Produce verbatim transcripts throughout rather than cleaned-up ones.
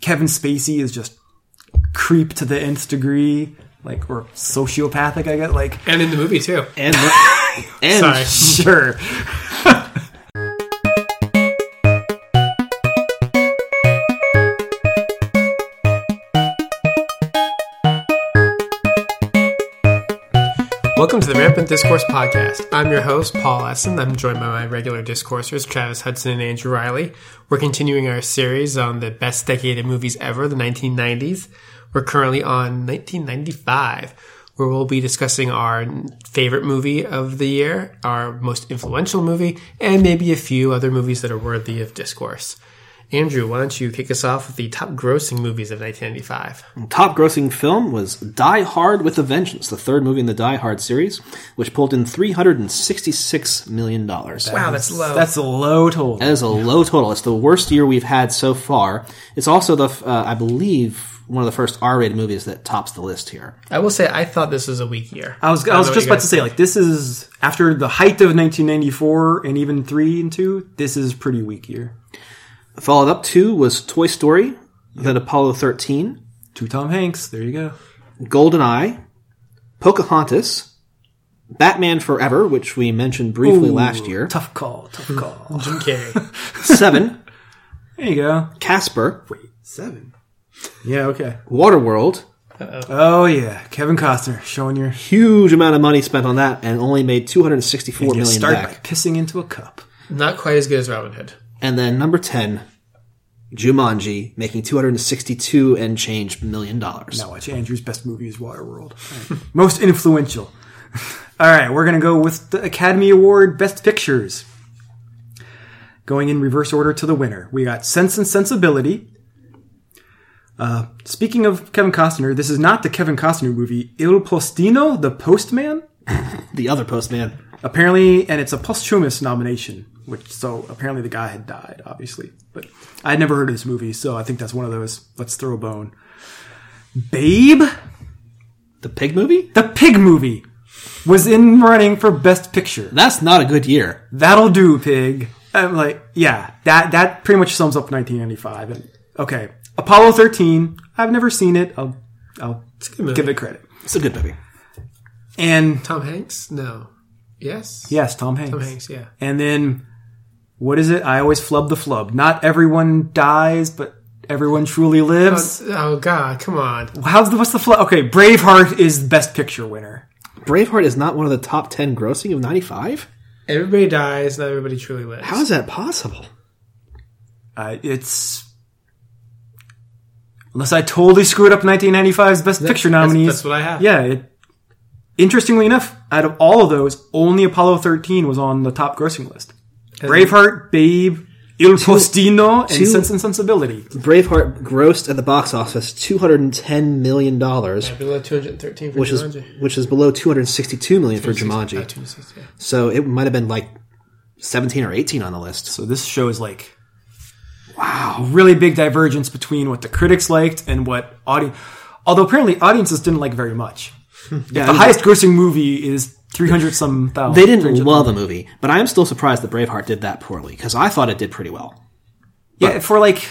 Kevin Spacey is just creep to the nth degree, like, or sociopathic, I guess. Like, and in the movie too. And and Sorry. Sure. Welcome to the Rampant Discourse Podcast. I'm your host, Paul Essen. I'm joined by my regular discoursers, Travis Hudson and Andrew Riley. We're continuing our series on the best decade of movies ever, the nineteen nineties. We're currently on nineteen ninety-five, where we'll be discussing our favorite movie of the year, our most influential movie, and maybe a few other movies that are worthy of discourse. Andrew, why don't you kick us off with the top grossing movies of nineteen ninety-five? Top grossing film was Die Hard with a Vengeance, the third movie in the Die Hard series, which pulled in three hundred sixty-six million dollars. Wow, that's low. That's a low total. That is a low total. It's the worst year we've had so far. It's also, the uh, I believe, one of the first R-rated movies that tops the list here. I will say, I thought this was a weak year. I was I, I was know just what you about to guys say, think. like, this is, after the height of nineteen ninety-four and even three and two, this is a pretty weak year. Followed up two was Toy Story, then Apollo thirteen, Two Tom Hanks, there you go. GoldenEye, Pocahontas, Batman Forever, which we mentioned briefly Ooh, last year, Tough call, tough call. Jim Carrey. Seven, There you go. Casper, Wait, seven? Yeah, okay. Waterworld. Oh, yeah. Kevin Costner showing your... Huge amount of money spent on that, and only made two hundred sixty-four You million start back. by pissing into a cup. Not quite as good as Robin Hood. And then number ten, Jumanji, making two hundred sixty-two and change million dollars. Now watch, Andrew's best movie is Waterworld. Right. Most influential. All right, we're going to go with the Academy Award Best Pictures. Going in reverse order to the winner. We got Sense and Sensibility. Uh, speaking of Kevin Costner, this is not the Kevin Costner movie. Il Postino, The Postman? The other postman. Apparently, and it's a posthumous nomination, which, so apparently the guy had died, obviously. But I had never heard of this movie, so I think that's one of those, let's throw a bone. Babe? The pig movie? The Pig Movie was in running for Best Picture. That's not a good year. That'll do, Pig. I'm like, yeah, that, that pretty much sums up nineteen ninety-five. And, okay, Apollo thirteen, I've never seen it. I'll, I'll It's a good movie. give it credit. It's a good movie. And, Tom Hanks? No. Yes? yes, Tom Hanks. Tom Hanks, yeah. And then, what is it? I always flub the flub. Not everyone dies, but everyone truly lives. Oh, oh, God, come on. How's the, what's the flub? Okay, Braveheart is Best Picture winner. Braveheart is not one of the top ten grossing of ninety-five? Everybody dies, not everybody truly lives. How is that possible? Uh, it's... Unless I totally screwed up nineteen ninety-five's Best Picture that's- nominees. that's what I have. Yeah, it, interestingly enough, out of all of those, only Apollo thirteen was on the top grossing list. Braveheart, Babe, Il Postino, and two- Sense and Sensibility. Braveheart grossed at the box office two hundred ten million dollars, Yeah, below two hundred thirteen for which is Jumanji. which is below two hundred sixty-two million dollars for Uh, Jumanji. two hundred sixty, yeah. So it might have been like seventeen or eighteen on the list. So this shows like, wow, really big divergence between what the critics liked and what audience. Although apparently audiences didn't like very much. Yeah, The highest grossing movie is three hundred some thousand. they didn't love the movie, but I am still surprised that Braveheart did that poorly because I thought it did pretty well. Yeah, for like,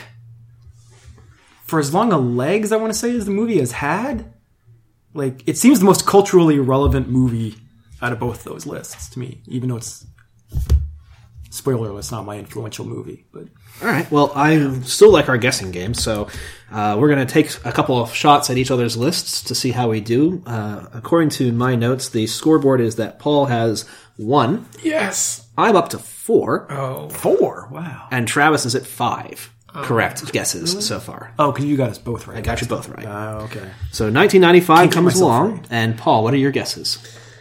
for as long a legs, I want to say, as the movie has had, like, it seems the most culturally relevant movie out of both those lists to me, even though it's, spoiler, it's not my influential movie, but... All right. Well, I still like our guessing game, so uh, we're going to take a couple of shots at each other's lists to see how we do. Uh, according to my notes, the scoreboard is that Paul has one. Yes. I'm up to four. Oh. Four? Wow. And Travis is at five. Correct guesses so far. Oh, because you got us both right. I got you both right. Oh, okay. So nineteen ninety-five Can't get comes myself along. right. And Paul, what are your guesses?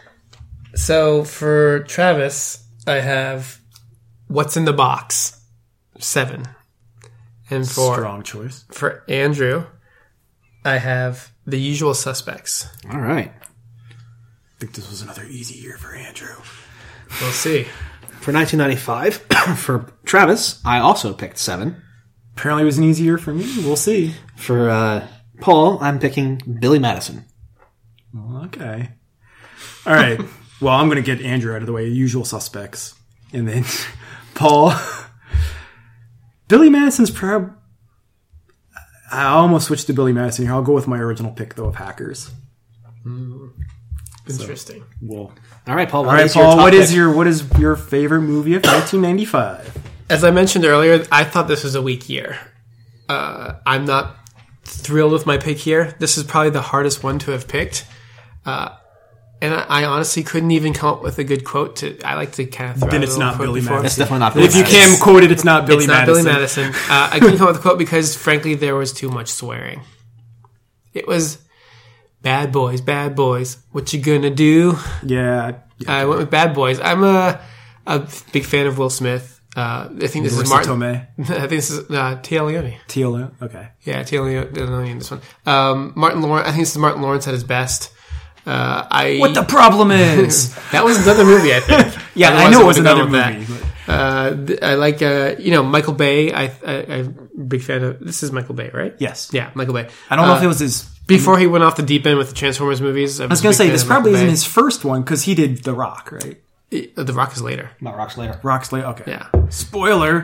So for Travis, I have What's in the Box? Seven. And for Strong choice. for Andrew, I have The Usual Suspects. All right. I think this was another easy year for Andrew. We'll see. For nineteen ninety-five, for Travis, I also picked seven. Apparently it was an easy year for me. We'll see. For uh, Paul, I'm picking Billy Madison. Okay. All right. Well, I'm going to get Andrew out of the way. Usual Suspects. And then Paul... Billy Madison's prob... I almost switched to Billy Madison here. I'll go with my original pick, though, of Hackers. Mm, interesting. So, well, All right, Paul. What all right, is your Paul. top What is pick? your what is your favorite movie of nineteen ninety-five? As I mentioned earlier, I thought this was a weak year. Uh, I'm not thrilled with my pick here. This is probably the hardest one to have picked. Uh, and I, I honestly couldn't even come up with a good quote to. I like to kind of throw Then out a it's little not quote Billy before. It's Madison. definitely not Billy If you Madison. can quote it, it's not Billy It's not Madison. Billy Madison. Uh, I couldn't come up with a quote because, frankly, there was too much swearing. It was Bad Boys, Bad Boys. What you gonna do? Yeah. yeah. I went with Bad Boys. I'm a a big fan of Will Smith. Uh, I think this Marissa is Martin. Tomei. I think this is uh, Tia Leone. T L O. Okay. Yeah, Tia Leone in this one. Um, Martin Lawrence. I think this is Martin Lawrence at his best. Uh, I What the problem is? that was another movie. I think. yeah, I Otherwise, know it was would've another gone movie. with but- that. Uh, th- I like uh, you know Michael Bay. I, I I'm a big fan of. This is Michael Bay, right? Yes. Yeah, Michael Bay. I don't know Uh, if it was his. before he went off the deep end with the Transformers movies. I I was going to say, this probably isn't his. his first one because he did The Rock, right? The Rock is later. Not Rocks later. Rock's late. Okay. Yeah. Spoiler.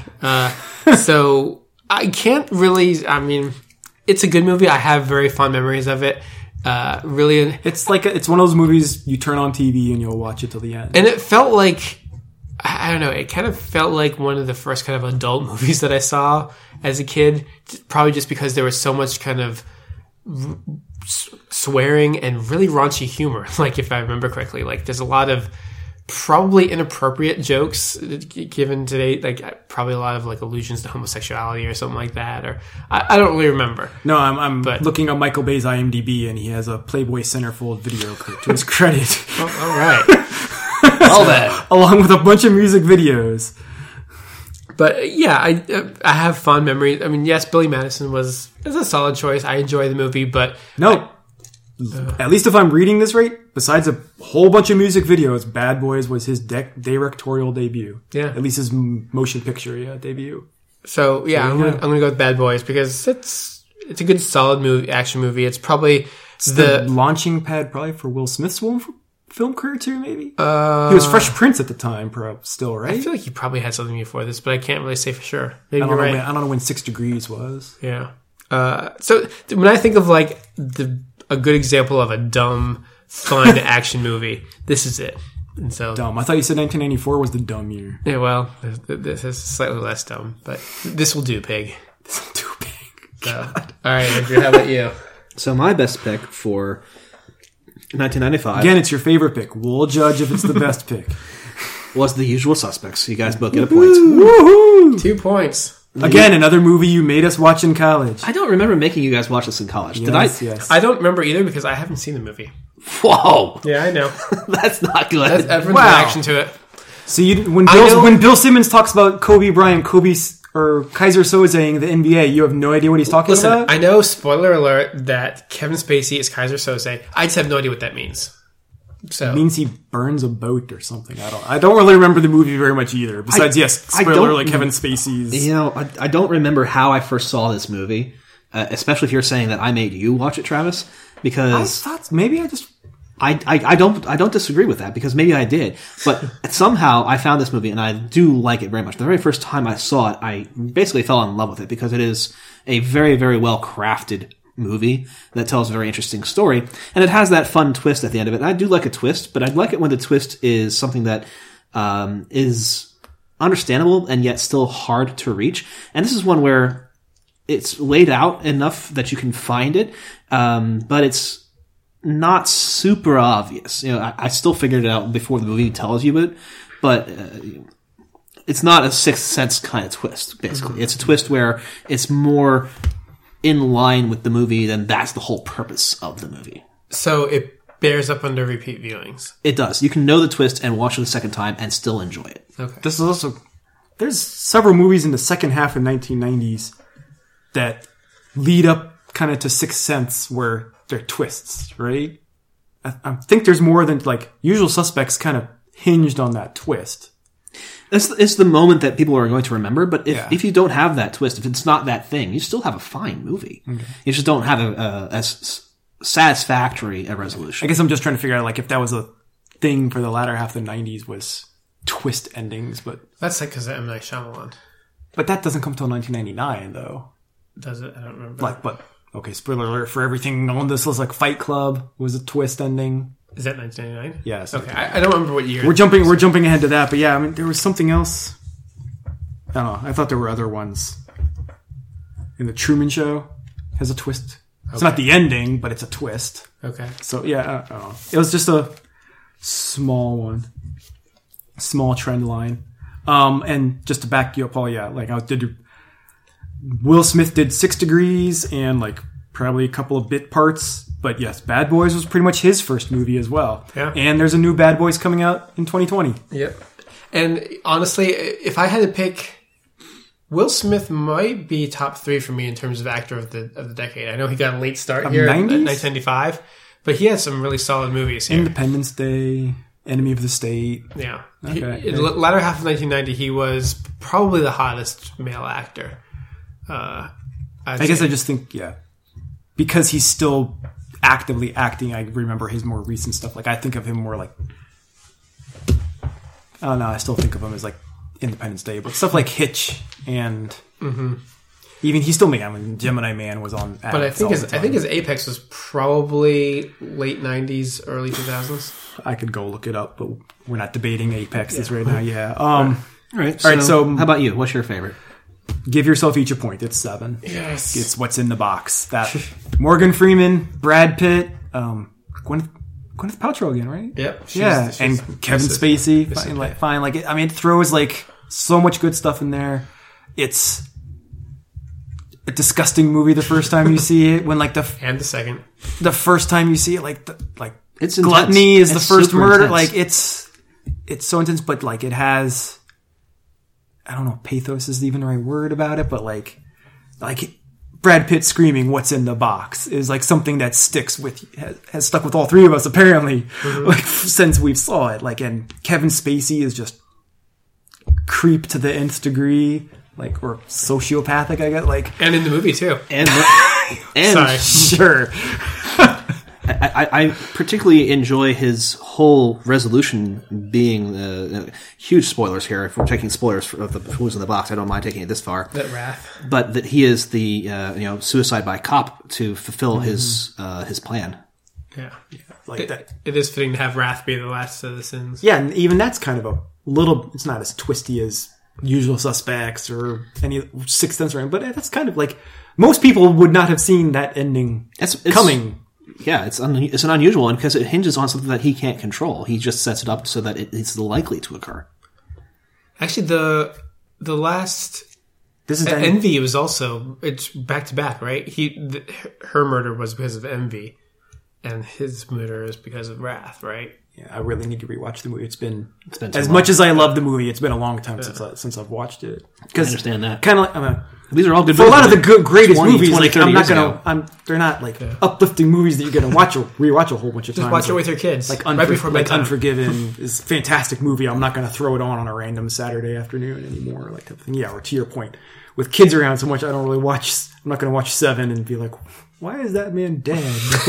So I can't really. I mean, it's a good movie. I have very fond memories of it. Uh, really, It's like a, it's one of those movies you turn on T V and you'll watch it till the end. and it felt like I don't know. It kind of felt like one of the first kind of adult movies that I saw as a kid. Probably just because there was so much kind of r- s- swearing and really raunchy humor. Like if I remember correctly, like there's a lot of probably inappropriate jokes given today, like probably a lot of like allusions to homosexuality or something like that, or I, I don't really remember. No, I'm, I'm But- looking up Michael Bay's IMDb and he has a Playboy Centerfold video clip to his credit, Oh, all right, All that. along with a bunch of music videos. but yeah, I I have fond memories. I mean, yes, Billy Madison was is a solid choice. I enjoy the movie, but No, at least if I'm reading this right, besides a whole bunch of music videos, Bad Boys was his dec- directorial debut. Yeah. At least his m- motion picture yeah, debut. so yeah, I'm you gonna, go. I'm gonna go with Bad Boys because it's it's a good solid movie, action movie. It's probably The, the launching pad probably for Will Smith's film, film career too, maybe? uh, he was Fresh Prince at the time, perhaps, still, right? I feel like he probably had something before this, but I can't really say for sure. Maybe I you're don't, know right. when, I don't know when Six Degrees was. Yeah. Uh, so th- when I think of like the a good example of a dumb, fun action movie, this is it. And so, Dumb. I thought you said nineteen ninety-four was the dumb year. yeah, well, th- th- this is slightly less dumb, but this will do, pig. This is too big. So, all right, Andrew, how about you? So my best pick for nineteen ninety-five Again, it's your favorite pick. We'll judge if it's the best pick. was The Usual Suspects. You guys both get a point. Woohoo! Two points. Again, another movie you made us watch in college. I don't remember making you guys watch this in college. Did I? Yes, yes. I don't remember either because I haven't seen the movie. Whoa, Yeah, I know. that's not good. That's everyone's Wow. reaction to it. So you, when I Bill, know- when Bill Simmons talks about Kobe Bryant, Kobe S- or Kaiser Soze in the N B A, you have no idea what he's talking Listen, about? I know, spoiler alert, that Kevin Spacey is Kaiser Soze. I just have no idea what that means. So It means he burns a boat or something. I don't. I don't really remember the movie very much either. Besides, I- yes, I spoiler don't- like Kevin Spacey's. You know, I, I don't remember how I first saw this movie, uh, especially if you're saying that I made you watch it, Travis, I because thought maybe I just. I, I, I don't I don't disagree with that because maybe I did, but somehow I found this movie and I do like it very much. The very first time I saw it, I basically fell in love with it because it is a very very well crafted movie that tells a very interesting story, and it has that fun twist at the end of it. And I do like a twist, but I like it when the twist is something that um, is understandable and yet still hard to reach. And this is one where it's laid out enough that you can find it, um, but it's not super obvious. You know, I, I still figured it out before the movie tells you it, but uh, it's not a Sixth Sense kind of twist, basically. Mm-hmm. It's a twist where it's more in line with the movie, then that's the whole purpose of the movie. so it bears up under repeat viewings. It does. You can know the twist and watch it the second time and still enjoy it. Okay. This is also. There's several movies in the second half of nineteen nineties that lead up kind of to Sixth Sense where they're twists, right? I, I think there's more than like Usual Suspects kind of hinged on that twist. It's, it's the moment that people are going to remember, but if, Yeah. if you don't have that twist, if it's not that thing, you still have a fine movie. Okay. You just don't have a, a, as satisfactory a resolution. I guess I'm just trying to figure out like if that was a thing for the latter half of the nineties was twist endings, but That's like because of M. Night Shyamalan. but that doesn't come till nineteen ninety-nine though. Does it? I don't remember. Like, but okay, spoiler alert for everything on this list. Like Fight Club was a twist ending. Is that nineteen ninety-nine? Yes. Okay, I, I don't remember what year. We're jumping. We're jumping ahead to that, but yeah, I mean, there was something else. I don't know. I thought there were other ones. In the Truman Show has a twist. It's Okay. not the ending, but it's a twist. Okay. So yeah, I don't know. It was just a small one, small trend line. Um, and just to back you up, Paul, yeah, like I did. Will Smith did Six Degrees and like probably a couple of bit parts, but yes, Bad Boys was pretty much his first movie as well. Yeah. And there's a new Bad Boys coming out in twenty twenty. Yep. And honestly, if I had to pick, Will Smith might be top three for me in terms of actor of the of the decade. I know he got a late start Of here in nineties? nineteen ninety-five, but he had some really solid movies here. Independence Day, Enemy of the State. Yeah. Okay. He, in the latter half of nineteen ninety, he was probably the hottest male actor. Uh, I'd I guess say. I just think, yeah, because he's still actively acting, I remember his more recent stuff. Like, I think of him more like, I don't know, I still think of him as like Independence Day, but stuff like Hitch and Mm-hmm. even he's still making, I mean, Gemini Man was on. But I think his I think his apex was probably late nineties, early two thousands. I could go look it up, but we're not debating Apexes right now. Yeah. Um, All right. All right, so- how about you? What's your favorite? give yourself each a point. It's seven. Yes. It's what's in the box. That Morgan Freeman, Brad Pitt, um, Gwyneth, Gwyneth Paltrow again, right? Yep. she's- yeah, she's- and Kevin Missus Spacey, Missus fine, like, Pitt. fine. Like, it, I mean, it throws like so much good stuff in there. It's a disgusting movie the first time you see it. When like the And the second. the first time you see it, like the, like It's gluttony intense. is It's the first super murder. intense. Like it's it's so intense, but like it has. I don't know if pathos is even the right word about it, but like like Brad Pitt screaming "What's in the box" is like something that sticks with has, has stuck with all three of us apparently, like since we saw it. Like, and Kevin Spacey is just creep to the nth degree, like, or sociopathic, I guess. Like, And in the movie, too. And and Sorry. sure, I, I, I particularly enjoy his whole resolution being uh, uh, huge spoilers here. If we're taking spoilers for, of the who's in the box, I don't mind taking it this far. That wrath. But that he is the uh, you know suicide by cop to fulfill his uh, his plan. Yeah. like It, that. it is fitting to have wrath be the last of the sins. Yeah, and even that's kind of a little. It's not as twisty as Usual Suspects or any Sixth Sense or anything, but that's kind of like most people would not have seen that ending It's, it's coming. Yeah, it's un, it's an unusual one because it hinges on something that he can't control. He just sets it up so that it, it's likely to occur. Actually, the the last This is the Envy was also it's back to back, right? He the, her murder was because of envy, and his murder is because of wrath, right? Yeah, I really need to rewatch the movie. It's been, It's been too as long. much as I love the movie. It's been a long time since I, since I've watched it. I Because understand that. kind of like I'm a, These are all good for a lot of the movies. good greatest twenty, movies. twenty, Like thirty I'm not years gonna. ago. I'm. They're not like uplifting movies that you're gonna watch or rewatch a whole bunch of Just times. watch it like, with your kids, like, right Unfor- before like bedtime. Unforgiven is a fantastic movie. I'm not going to throw it on on a random Saturday afternoon anymore, like type of thing. Yeah, or to your point, with kids around so much, I don't really watch. I'm not going to watch Seven and be like, why is that man dead?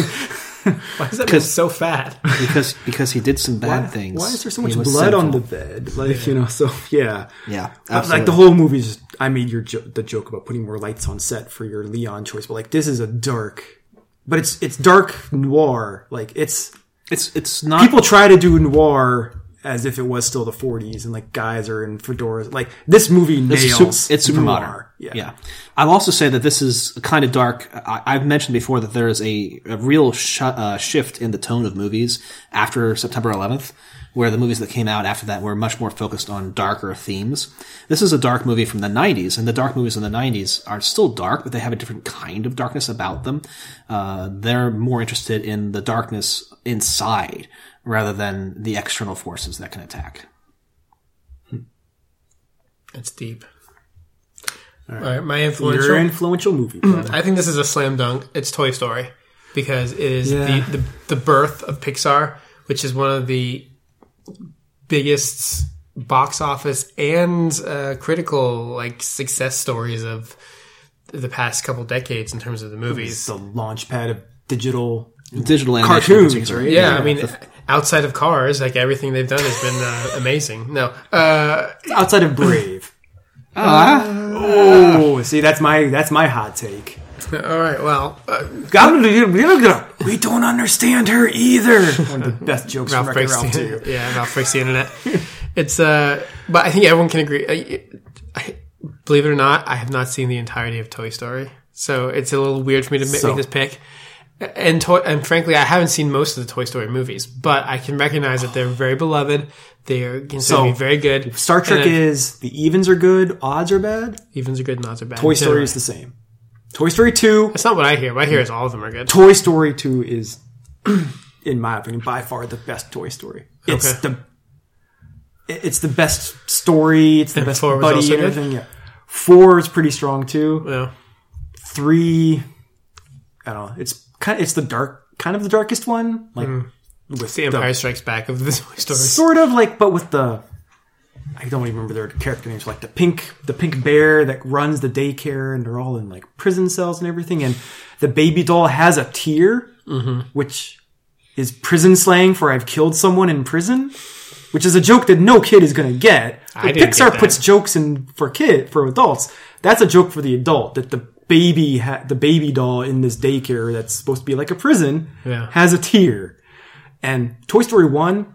Why is that man so fat? because because he did some bad why, things. why is there so He much was blood on sinful. the bed? Like you know, so yeah, Yeah, But, like absolutely. the whole movie is. Just, I made your jo- the joke about putting more lights on set for your Leon choice, but like this is a dark, but it's it's dark noir. Like it's. It's it's not People try to do noir as if it was still the forties and like guys are in fedoras. Like this movie nails. It's, su- it's super noir. modern. Yeah. yeah. I'll also say that this is kind of dark. I, I've mentioned before that there is a, a real sh- uh, shift in the tone of movies after September eleventh, where the movies that came out after that were much more focused on darker themes. This is a dark movie from the nineties, and the dark movies in the nineties are still dark, but they have a different kind of darkness about them. Uh, they're more interested in the darkness inside rather than the external forces that can attack. It's deep. All right, my influential. Your influential movie. I think this is a slam dunk. It's Toy Story because it is Yeah. the, the the birth of Pixar, which is one of the biggest box office and uh, critical like success stories of the past couple decades in terms of the It's movies. the launch pad of digital Digital animation in cartoons, particular. right? Yeah, I mean, outside of Cars, like everything they've done has been uh, amazing. No, uh, Outside of Brave. Ah. Oh, see, that's my that's my hot take. All right, well, uh, we don't understand her either. One of the best jokes Ralph from breaks Wreck-It Ralph the, too. yeah, Ralph breaks the internet. It's uh, but I think everyone can agree. I, I, believe it or not, I have not seen the entirety of Toy Story, so it's a little weird for me to make, So- make this pick. And to- and frankly, I haven't seen most of the Toy Story movies, but I can recognize that they're very beloved. They are considered So, to be very good. Star Trek And, uh, is the evens are good, odds are bad. evens are good, and odds are bad. Toy Story Generally. is the same. Toy Story two. That's not what I hear. What I hear is all of them are good. Toy Story two is, in my opinion, by far the best Toy Story. It's Okay. the it's the best story. It's the And best four was buddy also and good? everything. Yeah, four is pretty strong too. Yeah. Three, I don't know. It's kind of, it's the dark, kind of the darkest one. Like with It's the Empire Strikes Back of the Toy Stories. sort of like, but with the. I don't even remember their character names. Like the pink, the pink bear that runs the daycare, and they're all in like prison cells and everything. And the baby doll has a tear, mm-hmm. which is prison slang for "I've killed someone in prison," which is a joke that no kid is going to get. I If didn't Pixar get that. puts jokes in for kid for adults. That's a joke for the adult. That the baby, ha- the baby doll in this daycare that's supposed to be like a prison, Yeah. has a tear. And Toy Story one.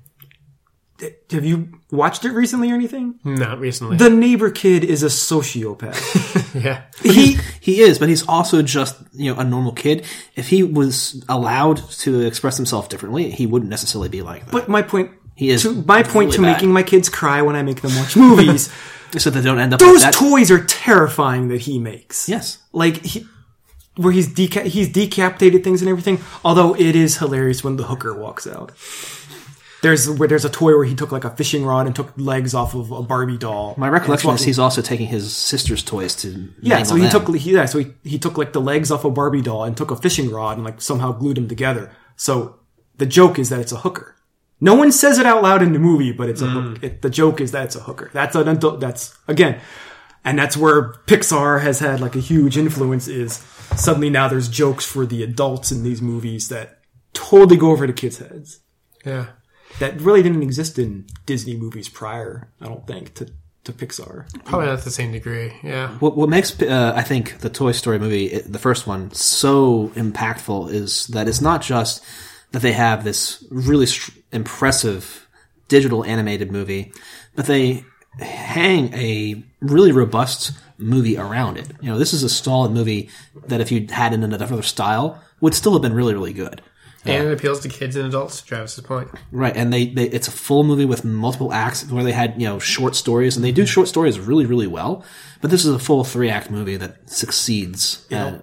Have you watched it recently or anything? Not recently. The neighbor kid is a sociopath. yeah. He He is, but he's also just, you know, a normal kid. If he was allowed to express himself differently, he wouldn't necessarily be like that. but my point He is to my point really to bad. making my kids cry when I make them watch movies. So they don't end up Those like that. toys are terrifying that he makes. Yes. Like he where he's deca- he's decapitated things and everything. Although it is hilarious when the hooker walks out. There's where there's a toy where he took like a fishing rod and took legs off of a Barbie doll. My recollection And is he's also taking his sister's toys to Yeah, so he them. took he, yeah, so he, he took like the legs off a Barbie doll and took a fishing rod and like somehow glued them together. So the joke is that it's a hooker. No one says it out loud in the movie, but it's a hook. It, the joke is that it's a hooker. That's an adult. That's again, and that's where Pixar has had like a huge influence. Is suddenly now there's jokes for the adults in these movies that totally go over the kids' heads. Yeah. That really didn't exist in Disney movies prior. I don't think to to Pixar. Probably not to the same degree. Yeah. What, what makes, uh, I think, the Toy Story movie, it- the first one, so impactful is that it's not just that they have this really str- impressive digital animated movie, but they hang a really robust movie around it. You know, this is a solid movie that if you had it in another style, would still have been really, really good. And it appeals to kids and adults, to Travis's point. Right, and they, they it's a full movie with multiple acts where they had, you know, short stories, and they do short stories really, really well. But this is a full three act movie that succeeds. Uh,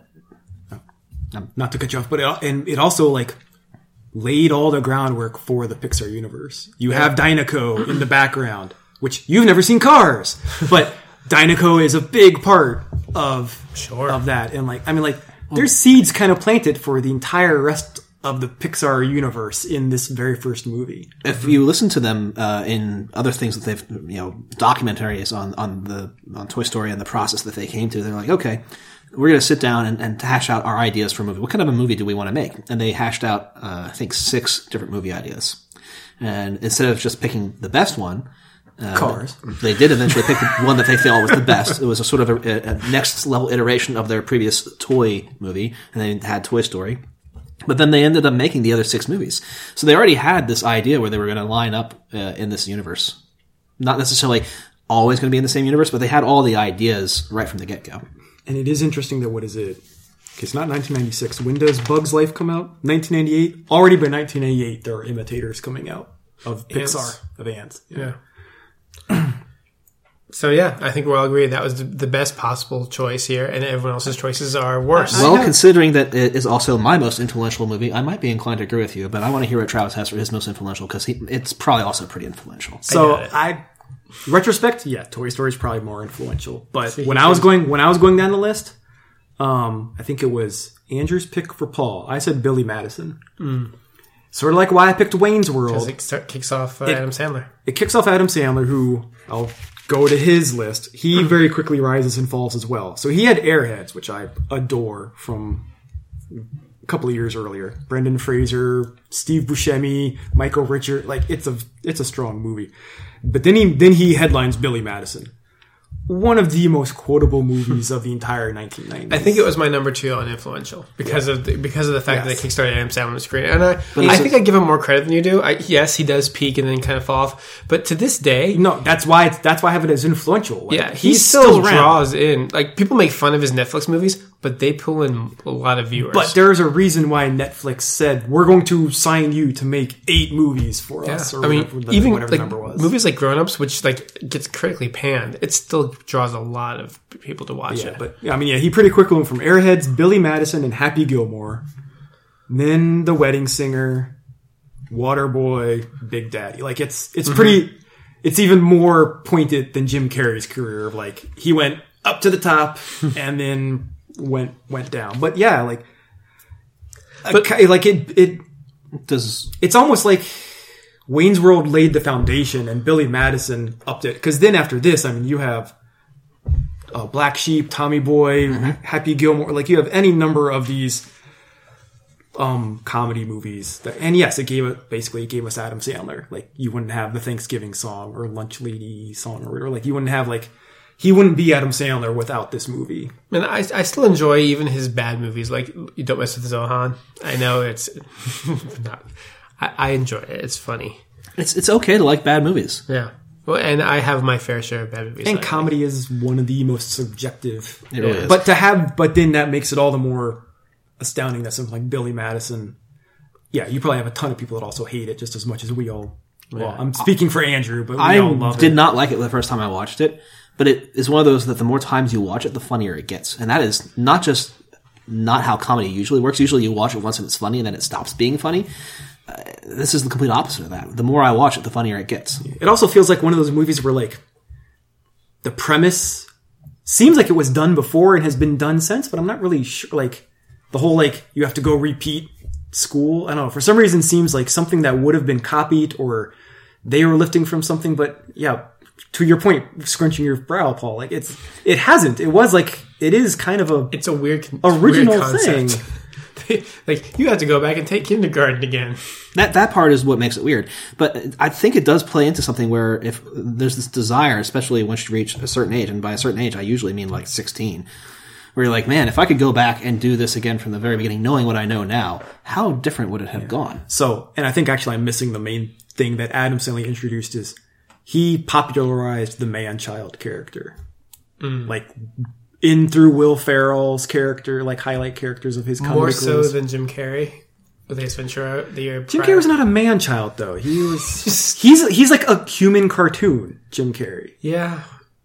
Not to cut you off, but it, and it also like laid all the groundwork for the Pixar universe. You have Dinoco in the background, which you've never seen Cars, but Dinoco is a big part of Sure. of that. And like, I mean, like, there's seeds kind of planted for the entire rest of the Pixar universe in this very first movie. if you listen to them uh, in other things that they've, you know, documentaries on on the on Toy Story and the process that they came to, they're like, okay, we're going to sit down and, and hash out our ideas for a movie. What kind of a movie do we want to make? And they hashed out, uh, I think, six different movie ideas. And instead of just picking the best one, uh, Cars. they did eventually pick the one that they felt was the best. It was a sort of a, a next level iteration of their previous toy movie, and they had Toy Story. But then they ended up making the other six movies. So they already had this idea where they were going to line up uh, in this universe. Not necessarily always going to be in the same universe, but they had all the ideas right from the get-go. And it is interesting that what is it? Okay, it's not nineteen ninety-six. When does Bug's Life come out? nineteen ninety-eight. Already by nineteen ninety-eight, there are imitators coming out of Pixar, Ants. of ants. Yeah. So yeah, I think we'll all agree that was the- the best possible choice here, and everyone else's choices are worse. Well, have- considering that it is also my most influential movie, I might be inclined to agree with you, but I want to hear what Travis has for his most influential, because it's probably also pretty influential. So I get it. I, retrospect, yeah, Toy Story is probably more influential. But See, when he I was says- going when I was going down the list, um, I think it was Andrew's pick for Paul. I said Billy Madison. Sort of like why I picked Wayne's Because World. it start, kicks off uh, It- Adam Sandler. It kicks off Adam Sandler, who I'll go to his list. He very quickly rises and falls as well. So he had Airheads, which I adore from a couple of years earlier. Brendan Fraser, Steve Buscemi, Michael Richard. Like it's a it's a strong movie. But then he then he headlines Billy Madison, one of the most quotable movies of the entire nineteen nineties. I think it was my number two on influential because yeah. of the, because of the fact yes. that it kickstarted Adam Sandler's career, and I but I think I give him more credit than you do. I, yes, he does peak and then kind of fall off, but to this day, no, that's why it's, that's why I have it as influential. Like, yeah, he, he still, still draws in. Like people make fun of his Netflix movies, but they pull in a lot of viewers. But there's a reason why Netflix said we're going to sign you to make eight movies for yeah. us. Or I mean, whatever, even whatever like, the number was. Movies like Grown Ups, which like gets critically panned, it still draws a lot of people to watch yeah, it. But I mean, yeah, he pretty quickly went from Airheads, Billy Madison, and Happy Gilmore, and then The Wedding Singer, Waterboy, Big Daddy. Like it's it's mm-hmm. pretty. It's even more pointed than Jim Carrey's career. Of like he went up to the top and then went went down. But yeah, like, but, a, like it it does. It's almost like Wayne's World laid the foundation and Billy Madison upped it. Because then after this, I mean, you have uh, Black Sheep, Tommy Boy, mm-hmm. Happy Gilmore. Like you have any number of these um, comedy movies. That, and yes, it gave it basically it gave us Adam Sandler. Like you wouldn't have the Thanksgiving song or Lunch Lady song or, or like you wouldn't have like he wouldn't be Adam Sandler without this movie. And I I still enjoy even his bad movies. Like You Don't Mess with Zohan. I know it's not. I, I enjoy it. It's funny. It's it's okay to like bad movies. Yeah. Well, and I have my fair share of bad movies. And comedy like. is one of the most subjective. It really is. But to have, but then that makes it all the more astounding that something like Billy Madison. Yeah, you probably have a ton of people that also hate it just as much as we all. Well, yeah. I'm speaking for Andrew, but we I all love did it. not like it the first time I watched it, but it is one of those that the more times you watch it, the funnier it gets, and that is not just not how comedy usually works. Usually, you watch it once and it's funny, and then it stops being funny. Uh, this is the complete opposite of that. The more I watch it, the funnier it gets. It also feels like one of those movies where, like, the premise seems like it was done before and has been done since, but I'm not really sure. Like, the whole, like, you have to go repeat school. I don't know. For some reason, seems like something that would have been copied or they were lifting from something. But, yeah, to your point, scrunching your brow, Paul, like, it's it hasn't. It was, like, it is kind of a it's a weird original weird thing. Like, you have to go back and take kindergarten again. That that part is what makes it weird. But I think it does play into something where if there's this desire, especially once you reach a certain age, and by a certain age I usually mean like sixteen, where you're like, man, if I could go back and do this again from the very beginning, knowing what I know now, how different would it have yeah. gone? So, and I think actually I'm missing the main thing that Adam Sandler introduced is he popularized the man-child character. Mm. Like, in through Will Ferrell's character, like highlight characters of his comic more so roles. than Jim Carrey with Ace Ventura the year Jim prior. Carrey was not a man child though. He was he's he's like a human cartoon. Jim Carrey, yeah,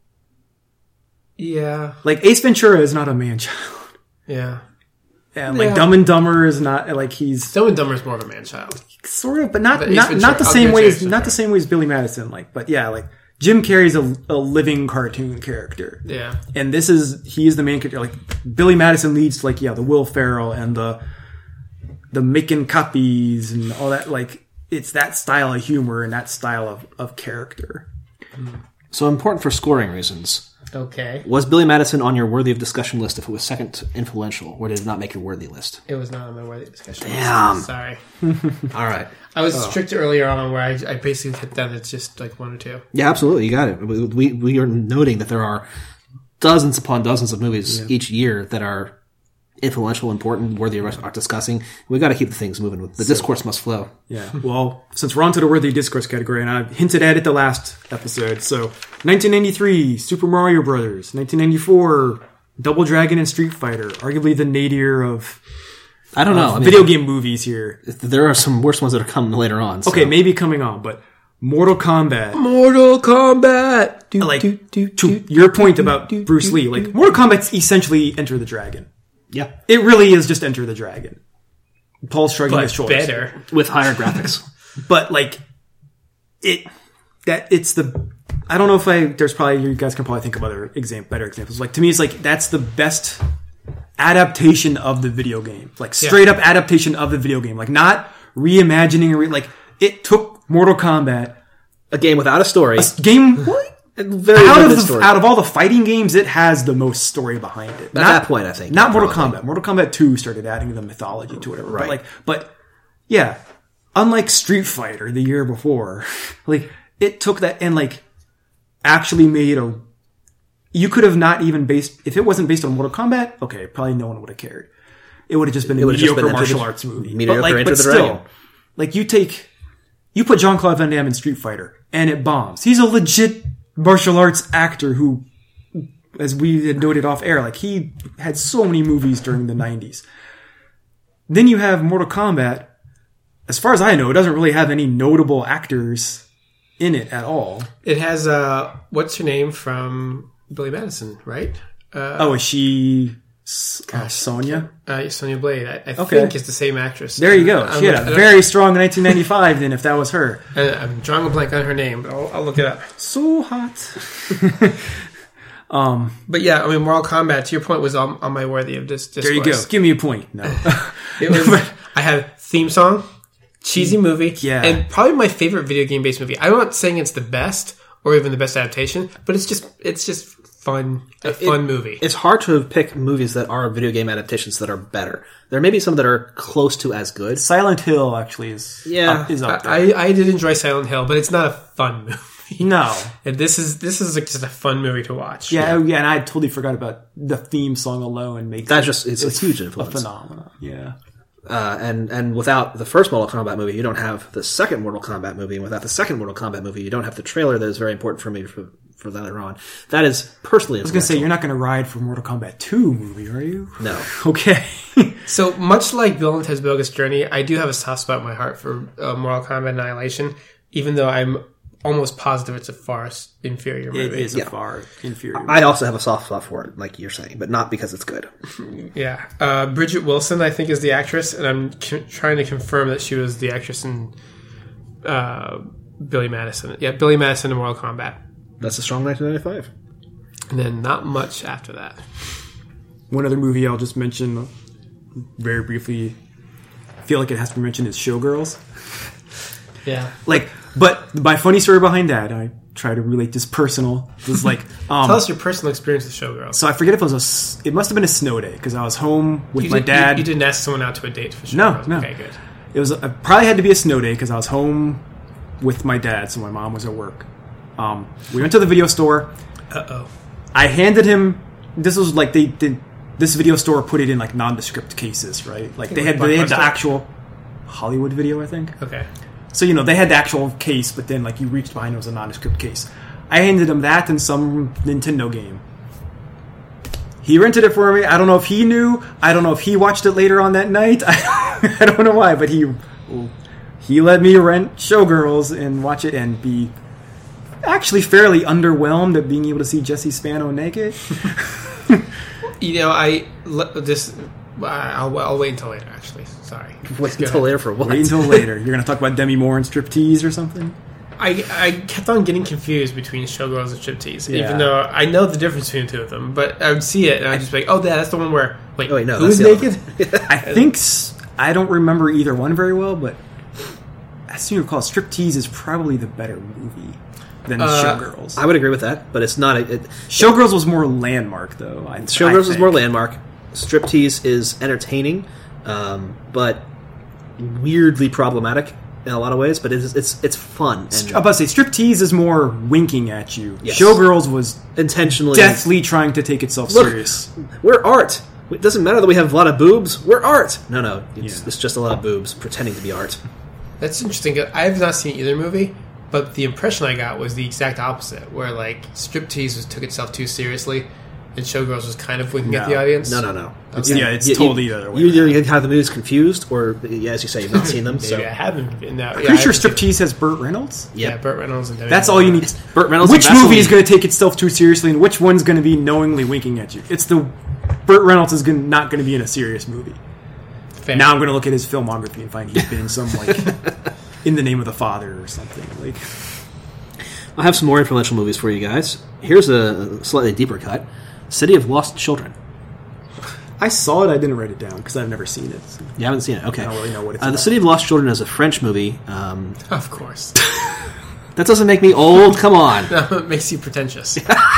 yeah. Like Ace Ventura is not a man child. Yeah, and like yeah. Dumb and Dumber is not like he's Dumb and Dumber is more of a man child, sort of, but not but not, not the same way as not the same way as Billy Madison. Like, but yeah, like. Jim Carrey's a, a living cartoon character. Yeah. And this is, he is the main character. Like, Billy Madison leads to, like, yeah, the Will Ferrell and the, the making copies and all that. Like, it's that style of humor and that style of, of character. So important for scoring reasons. Okay. Was Billy Madison on your worthy of discussion list if it was second influential, or did it not make your worthy list? It was not on my worthy of discussion Damn. list. Sorry. All right. I was oh. strict earlier on where I, I basically hit that it's just like one or two. Yeah, absolutely. You got it. We we are noting that there are dozens upon dozens of movies yeah. each year that are influential, important, worthy of discussing. We got to keep the things moving. The so, discourse must flow. Yeah. Well, since we're on to the worthy discourse category, and I hinted at it the last episode. So, nineteen ninety-three, Super Mario Brothers. nineteen ninety-four, Double Dragon and Street Fighter. Arguably the nadir of I don't know uh, I mean, video game movies here. There are some worse ones that are coming later on. So. Okay, maybe coming on, but Mortal Kombat. Mortal Kombat. Do, like do, do, to do, your point do, about do, Bruce do, Lee, do, like do, Mortal Kombat's essentially Enter the Dragon. Yeah, it really is just Enter the Dragon. Paul's shrugging but his shoulders. Better with higher graphics, but like it that it's the. I don't know if I. There's probably you guys can probably think of other exam better examples. Like to me, it's like that's the best adaptation of the video game. Like straight yeah. up adaptation of the video game. Like not reimagining or re- like it took Mortal Kombat, a game without a story, a game. What? Very out of the, story. out of all the fighting games, it has the most story behind it. At not, that point, I think not Mortal Kombat. Mortal Kombat two started adding the mythology to it, right? But like, but yeah, unlike Street Fighter the year before, like it took that and like actually made a you could have not even based if it wasn't based on Mortal Kombat. Okay, probably no one would have cared. It would have just been a would've just mediocre been martial Enter the- arts movie. mediocre but like, Enter but the still, Dragon. like you take, you put Jean-Claude Van Damme in Street Fighter, and it bombs. He's a legit martial arts actor who, as we had noted off air, like he had so many movies during the nineties. Then you have Mortal Kombat. As far as I know, it doesn't really have any notable actors in it at all. It has uh, what's her name from Billy Madison, right? Uh, Oh, is she uh, Sonya? uh, Sonya Blade. I, I Okay. think is the same actress. There you go. I'm- She had I a don't- very strong nineteen ninety-five then, if that was her. I- I'm drawing a blank on her name, but I'll, I'll look it up. So hot. But yeah, I mean, Mortal Kombat. To your point, was on, on my worthy of this. There you go. Give me a point. No. It was. I had theme song, cheesy movie, Yeah. and probably my favorite video game based movie. I'm not saying it's the best or even the best adaptation, but it's just it's just fun, a fun movie. It's hard to pick movies that are video game adaptations that are better. There may be some that are close to as good. Silent Hill actually is Yeah. up, is up there. I, I did enjoy Silent Hill, but it's not a fun movie. no. And this is this is like just a fun movie to watch. Yeah, oh, yeah, and I totally forgot about the theme song alone makes That's it, just it's a huge influence. a phenomenon. Yeah. Uh, and and without the first Mortal Kombat movie, you don't have the second Mortal Kombat movie. And without the second Mortal Kombat movie, you don't have the trailer that is very important for me for, for later on. That is personally I was gonna say you're not gonna ride for Mortal Kombat two movie, are you? No. Okay. So much like Bill and Ted's Bogus Journey, I do have a soft spot in my heart for uh, Mortal Kombat Annihilation, even though I'm almost positive it's a far inferior movie. It is Yeah. a far inferior. I also have a soft spot for it, like you're saying, but not because it's good. Yeah. Uh, Bridget Wilson, I think, is the actress, and I'm c- trying to confirm that she was the actress in uh, Billy Madison. Yeah, Billy Madison in Mortal Kombat. That's a strong nineteen ninety-five. And then not much after that. One other movie I'll just mention very briefly. I feel like it has to be mentioned is Showgirls. Yeah. Like, but my funny story behind that, I try to relate this personal. Was like, um, Tell us your personal experience with Showgirls. so I forget if it was a, s- it must have been a snow day because I was home with You my did- dad. You, you didn't ask someone out to a date for No, Showgirls? no. Okay, good. It was it probably had to be a snow day because I was home with my dad, so my mom was at work. Um, we went to the video store. Uh-oh. I handed him. This was like they did. This video store put it in like nondescript cases, right? Like they had like they had the Blockbuster? actual Hollywood Video, I think. Okay. So you know they had the actual case, but then like you reached behind it was a nondescript case. I handed him that and some Nintendo game. He rented it for me. I don't know if he knew. I don't know if he watched it later on that night. I, I don't know why, but he he let me rent Showgirls and watch it and be actually fairly underwhelmed at being able to see Jesse Spano naked. You know, I le- this. I'll, I'll wait until later. Actually, sorry. Wait Go until ahead. later for what? Wait until later. You're going to talk about Demi Moore and striptease or something? I I kept on getting confused between Showgirls and Striptease, Yeah. even though I know the difference between the two of them. But I would see it and I'd just be like, "Oh, yeah, that's the one where wait, Oh, wait, no, who's that's the other naked?" I think s- I don't remember either one very well, but as you recall, Striptease is probably the better movie than Uh, Showgirls. I would agree with that, but it's not. A, it, Showgirls was more landmark, though. I, Showgirls I is think. more landmark. Striptease is entertaining, um, but weirdly problematic in a lot of ways. But it's it's it's fun and I'm about to say Striptease is more winking at you. Yes. Showgirls was intentionally deathly trying to take itself Look, serious. We're art. It doesn't matter that we have a lot of boobs. We're art. No, no, it's, Yeah. it's just a lot of boobs pretending to be art. That's interesting. I have not seen either movie, but the impression I got was the exact opposite, where like Striptease was, took itself too seriously, and Showgirls was kind of winking at No. the audience. No, no, no. It's, yeah, it's You- totally you, the other way. You either have the movies confused, or yeah, as you say, you've not seen them. Maybe so I haven't. No, yeah, Pretty sure I haven't seen- Striptease has Burt Reynolds. Yeah, Burt Reynolds and Demi That's Moore. all you need. Burt Reynolds. Which and movie is Vaseline. going to take itself too seriously, and which one's going to be knowingly winking at you? It's the Burt Reynolds is gonna, not going to be in a serious movie. Fair. Now I'm going to look at his filmography and find he's been in some like In the Name of the Father or something. Like I have some more influential movies for you guys. Here's a slightly deeper cut: City of Lost Children. I saw it, I didn't write it down because I've never seen it. So You haven't seen it? Okay. I don't really know what it's Uh, the about. City of Lost Children is a French movie. Um, Of course. that doesn't make me old. Come on. It makes you pretentious.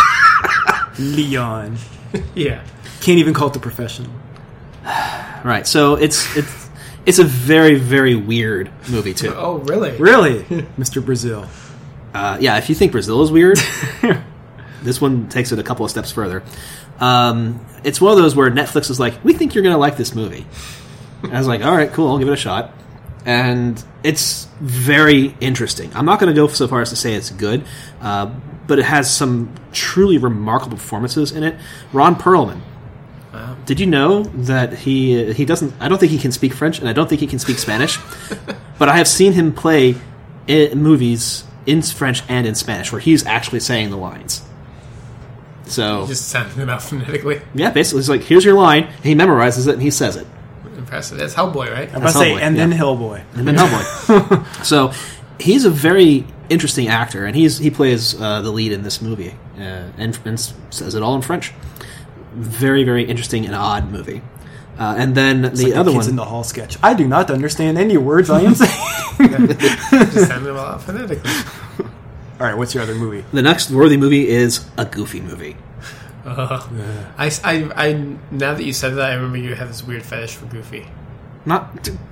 Leon Yeah. can't even call it The Professional. Right. So it's it's it's a very very weird movie too. Oh, really? Really, Mister Brazil. Uh, yeah. If you think Brazil is weird, This one takes it a couple of steps further. Um, it's one of those where Netflix is like, we think you're going to like this movie. And I was like, all right, cool, I'll give it a shot. And it's very interesting. I'm not going to go so far as to say it's good, uh, but it has some truly remarkable performances in it. Ron Perlman. Wow. Did you know that he he doesn't? I don't think he can speak French, and I don't think he can speak Spanish. But I have seen him play in movies in French and in Spanish, where he's actually saying the lines. So Just sounding them out phonetically. yeah, basically, it's like, here's your line, and he memorizes it, and he says it. Impressive. That's Hellboy, right? I'm about to say, Hellboy, and yeah. then Hellboy. And then Hellboy. So he's a very interesting actor, and he's he plays uh, the lead in this movie, uh, and, and says it all in French. Very, very interesting and odd movie. Uh, and then It's the like other the Kids one, in the Hall sketch. I do not understand any words I am saying. Just sounding them out phonetically. All right, what's your other movie? the next worthy movie is a Goofy movie. Uh, I, I, I, now that you said that, I remember you have this weird fetish for Goofy. Not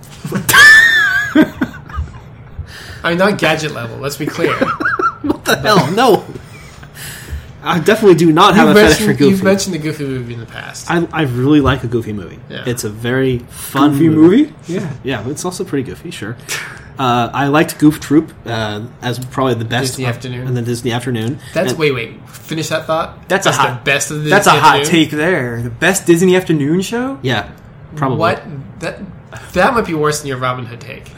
I mean, not gadget level, let's be clear. what the hell? No, I definitely do not have You've a fetish for mentioned, Goofy. you've mentioned the Goofy movie in the past. I, I really like a Goofy movie. Yeah. It's a very fun Goofy movie? Yeah. Yeah, it's also pretty goofy, sure. Uh, I liked Goof Troop uh, as probably the best Disney of- Afternoon. in the Disney Afternoon. That's, And- wait, wait, finish that thought? That's a hot- the best of the That's a Disney hot Afternoon? take there. The best Disney afternoon show? Yeah, probably. What? That, that might be worse than your Robin Hood take.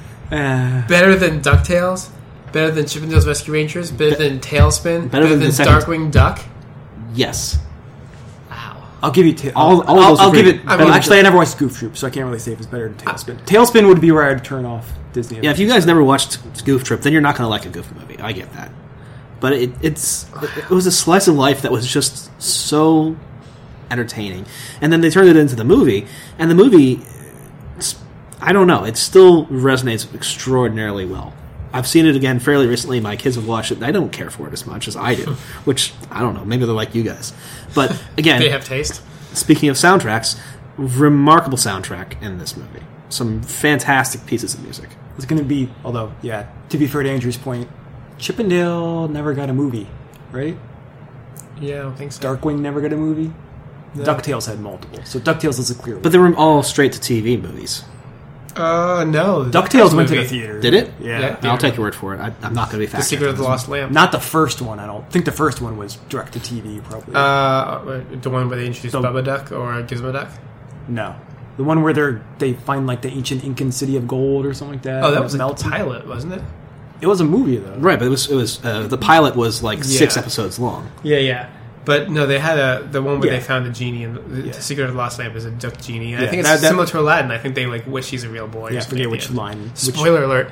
Uh, Better than DuckTales? Better than Chippendales Rescue Rangers? Better than Tailspin? Better than than the second- Darkwing Duck? Yes. Wow. I'll give you ta- All- I'll, all of I'll, those are I'll give great. it. I well, mean, actually, I never watched Goof Troop, so I can't really say if it's better than Tailspin. Tailspin would be where I'd turn off Disney. Yeah, if you guys never watched Goof Trip, then you're not going to like a Goofy movie. I get that. But it, it's it was a slice of life that was just so entertaining. And then they turned it into the movie, and the movie, it's- I don't know, it still resonates extraordinarily well. I've seen it again fairly recently. My kids have watched it. And I don't care for it as much as I do, which, I don't know, maybe they're like you guys. But again, They have taste. speaking of soundtracks, remarkable soundtrack in this movie. Some fantastic pieces of music. It's going to be, although, yeah, to be fair to Andrew's point, Chippendale never got a movie, right? Yeah, I don't think so. Darkwing never got a movie. DuckTales had multiple, so DuckTales is a clear one. But they were all straight to T V movies. Uh, no. the DuckTales went to movie. the theater. Did it? Yeah. Yeah. I'll take your word for it. I, I'm not going to be The fact Secret of the Lost Lamp. Not the first one, I don't think the first one was direct to T V, probably. Uh, the one where they introduced So- Bubba Duck or Gizmo Duck? no. The one where they're they find like the ancient Incan city of gold or something like that. Oh, and that it was like melts. the pilot, wasn't it? It was a movie, though. Right, but it was it was uh, the pilot was like six Yeah. episodes long. Yeah, yeah. But no, they had a the one where Yeah. they found the genie, and the, the Yeah. Secret of the Lost Lamp is a duck genie. And I Yeah, think it's that- that- similar to Aladdin. I think they like wish he's a real boy. or Yeah, I something forget at which the end. line. Which, Spoiler alert.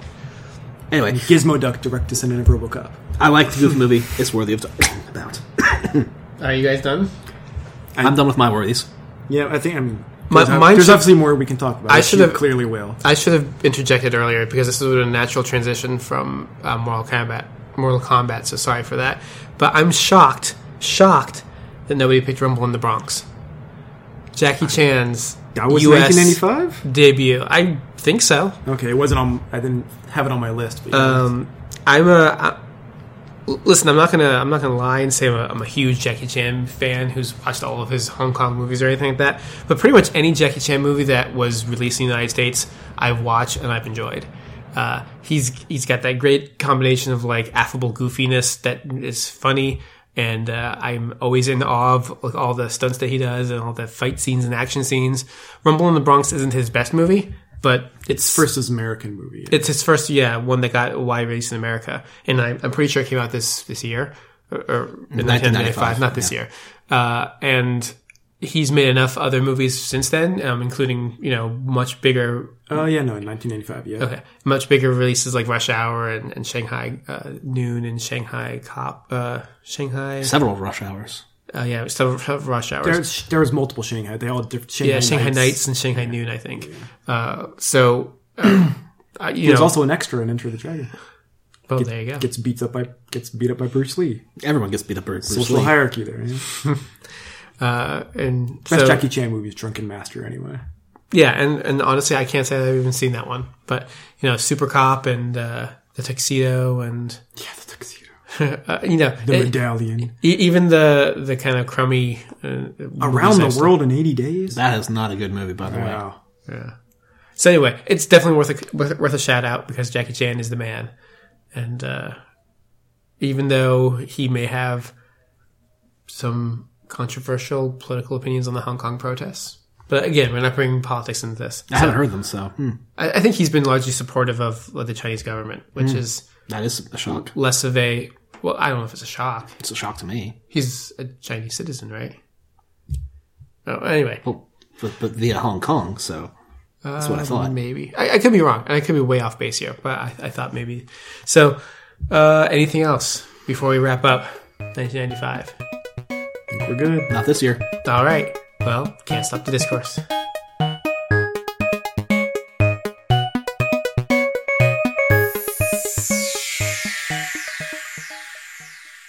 Anyway, Gizmo Duck direct descendant of RoboCop. I like the Goofy movie. It's worthy of talking about. Are you guys done? I'm done with my worthies. Yeah, I think I'm. My- There's, mine there's should- obviously more we can talk about. I which should you have- clearly will. I should have interjected earlier because this is a natural transition from uh, Mortal Kombat. Mortal Kombat. So sorry for that. But I'm shocked, shocked that nobody picked Rumble in the Bronx. Jackie Chan's That was U S nineteen ninety-five. debut. I think so. Okay, it wasn't on. I didn't have it on my list. But yeah. Um, I'm a. I, listen, I'm not gonna. I'm not gonna lie and say I'm a, I'm a huge Jackie Chan fan who's watched all of his Hong Kong movies or anything like that. But pretty much any Jackie Chan movie that was released in the United States, I've watched and I've enjoyed. Uh, he's he's got that great combination of like affable goofiness that is funny, and uh, I'm always in awe of like all the stunts that he does and all the fight scenes and action scenes. Rumble in the Bronx isn't his best movie, but it's first is American movie. it's his first, yeah, one that got a wide release in America, and I, I'm pretty sure it came out this this year, or, or in nineteen ninety-five, not this yeah. year. Uh, and he's made enough other movies since then, um, including you know much bigger, Oh yeah, no, in nineteen ninety-five. Yeah. okay, much bigger releases like Rush Hour and, and Shanghai uh, Noon and Shanghai Cop, uh, Shanghai, Several rush hours. uh, yeah, still Rush Hours. There's there was multiple Shanghai. They all different. Shanghai Yeah, Shanghai Nights. Nights and Shanghai Noon, I think. Uh, so, uh, uh, you He was know, also an extra in Enter the Dragon. well, there you go. Gets beat up by gets beat up by Bruce Lee. Everyone gets beat up by Bruce Social Lee. hierarchy there. Yeah? Uh, and Best so, Jackie Chan movie is Drunken Master. Anyway. yeah, and, and honestly, I can't say I've even seen that one. But, you know, Super Cop and uh, The Tuxedo and Yeah, the tuxedo. uh, you know, The it- medallion. e- even the the kind of crummy uh, Around movies the I world in eighty days? That is not a good movie, by the way. Wow. Yeah. So anyway, it's definitely worth a worth, worth a shout out because Jackie Chan is the man, and uh, even though he may have some controversial political opinions on the Hong Kong protests, but again, we're not bringing politics into this. I haven't heard them, so hmm. I, I think he's been largely supportive of, of the Chinese government, which is that is a shock. less of a well, I don't know if it's a shock. It's a shock to me. He's a Chinese citizen, right? Oh, anyway. Well, but, but via Hong Kong, so that's what I thought. Maybe. I, I could be wrong, and I could be way off base here, but I, I thought maybe. So, uh, anything else before we wrap up nineteen ninety-five? I think we're good. Not this year. All right. Well, can't stop the discourse.